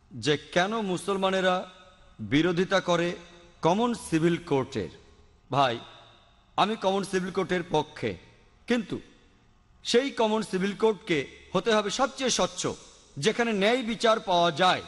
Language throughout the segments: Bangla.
যে কেন মুসলমানেরা বিরোধিতা করে কমন সিভিল কোর্টের। ভাই, আমি কমন সিভিল কোর্টের পক্ষে, কিন্তু সেই কমন সিভিল কোর্টকে হতে হবে সবচেয়ে স্বচ্ছ, যেখানে ন্যায় বিচার পাওয়া যায়।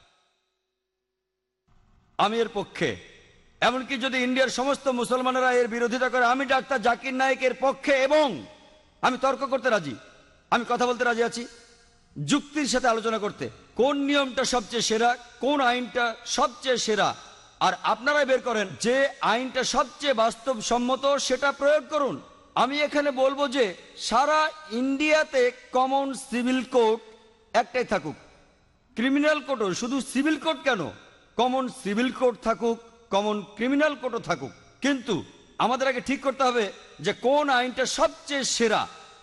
আমি এর পক্ষে। এমনকি যদি ইন্ডিয়ার সমস্ত মুসলমানেরা এর বিরোধিতা করে, আমি ডাক্তার জাকির নায়েকের পক্ষে, এবং আমি তর্ক করতে রাজি, আমি কথা বলতে রাজি আছি, যুক্তির সাথে আলোচনা করতে, কোন নিয়মটা সবচেয়ে সেরা, কোন আইনটা সবচেয়ে সেরা। আর আপনারাই বের করেন যে আইনটা সবচেয়ে বাস্তবসম্মত, সেটা প্রয়োগ করুন। আমি এখানে বলবো যে সারা ইন্ডিয়াতে কমন সিভিল কোর্ট একটাই থাকুক। ক্রিমিনাল কোর্টও, শুধু সিভিল কোর্ট কেন, কমন সিভিল কোর্ট থাকুক, কমন ক্রিমিনাল কোর্টও থাকুক। কিন্তু আমাদের আগে ঠিক করতে হবে যে কোন আইনটা সবচেয়ে সেরা।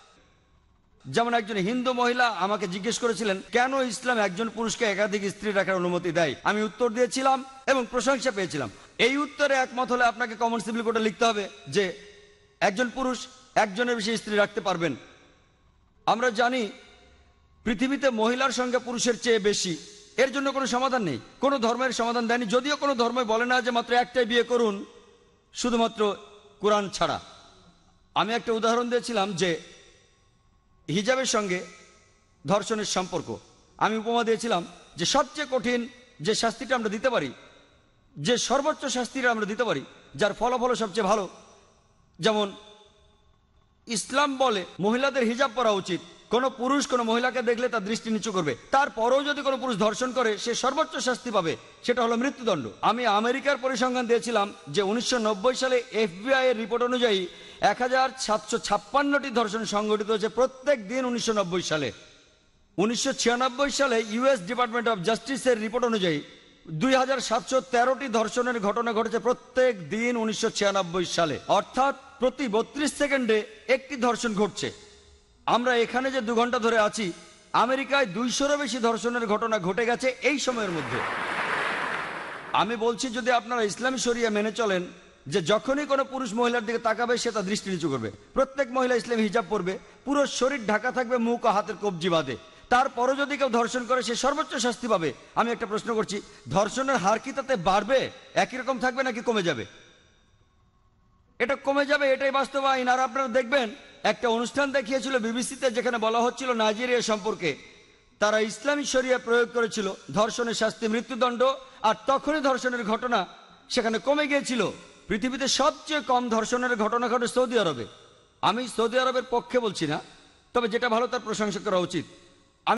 যেমন একজন হিন্দু মহিলা আমাকে জিজ্ঞেস করেছিলেন, কেন ইসলাম একজন পুরুষকে একাধিক স্ত্রী রাখার অনুমতি দেয়। আমি উত্তর দিয়েছিলাম এবং প্রশংসা পেয়েছিলাম। এই উত্তরে একমত হলে আপনাকে কমন সিভিল কোর্টে লিখতে হবে যে একজন পুরুষ একজনের বেশি স্ত্রী রাখতে পারবেন। আমরা জানি পৃথিবীতে মহিলার সংখ্যা পুরুষের চেয়ে বেশি। এর জন্য কোনো সমাধান নেই, কোনো ধর্মের সমাধান দেয়নি, যদিও কোনো ধর্ম বলে না যে মাত্র একটাই বিয়ে করুন, শুধুমাত্র কোরআন ছাড়া। আমি একটা উদাহরণ দিয়েছিলাম যে হিজাবের সঙ্গে ধর্ষণের সম্পর্ক। আমি উপমা দিয়েছিলাম যে সবচেয়ে কঠিন যে শাস্তিটা আমরা দিতে পারি, যে সর্বোচ্চ শাস্তিটা আমরা দিতে পারি, যার ফলাফল সবচেয়ে ভালো, যেমন ইসলাম বলে মহিলাদের হিজাব পরা উচিত। কোনো পুরুষ কোনো মহিলাকে দেখলে তার দৃষ্টি নিচু করবে, তারপরেও যদি কোনো পুরুষ ধর্ষণ করে সে সর্বোচ্চ শাস্তি পাবে, সেটা হলো মৃত্যুদণ্ড। আমি আমেরিকার পরিসংখ্যান দিয়েছিলাম যে 1990 সালে FBI এর রিপোর্ট অনুযায়ী 1756টি ধর্ষণ সংঘটিত হয়েছে প্রত্যেক দিন 1990 সালে। 1996 সালে US ডিপার্টমেন্ট অফ জাস্টিসের রিপোর্ট অনুযায়ী 2713টি ধর্ষণের ঘটনা ঘটেছে প্রত্যেক দিন 1996 সালে। অর্থাৎ প্রতি 32 সেকেন্ডে একটি ধর্ষণ ঘটছে। আমরা এখানে যে 2 ঘন্টা ধরে আছি, আমেরিকায় 200-রও বেশি ধর্ষণের ঘটনা ঘটে গেছে এই সময়ের মধ্যে। আমি বলছি, যদি আপনারা ইসলামী শরিয়া মেনে চলেন যে যখনই কোনো পুরুষ মহিলার দিকে তাকাবে সে তার দৃষ্টি নিচু করবে, প্রত্যেক মহিলা ইসলামী হিজাব পরবে, পুরো শরীর ঢাকা থাকবে মুখ ও হাতের কবজি বাঁধে, তারপরও যদি কেউ ধর্ষণ করে সে সর্বোচ্চ শাস্তি পাবে। আমি একটা প্রশ্ন করছি, ধর্ষণের হার কি তাতে বাড়বে, একই রকম থাকবে, নাকি কমে যাবে? এটা কমে যাবে, এটাই বাস্তব আইন। আর আপনারা দেখবেন একটা অনুষ্ঠান দেখিয়েছিল বিবিসিতে, যেখানে বলা হচ্ছিল নাইজেরিয়া সম্পর্কে। তারা ইসলামী শরিয়া প্রয়োগ করেছিল, ধর্ষণের শাস্তি মৃত্যুদণ্ড, আর তখনই ধর্ষণের ঘটনা সেখানে কমে গিয়েছিল। পৃথিবীতে সবচেয়ে কম ধর্ষণের ঘটনা ঘটে সৌদি আরবে। আমি সৌদি আরবের পক্ষে বলছি না, তবে যেটা ভালো তার প্রশংসা করা উচিত।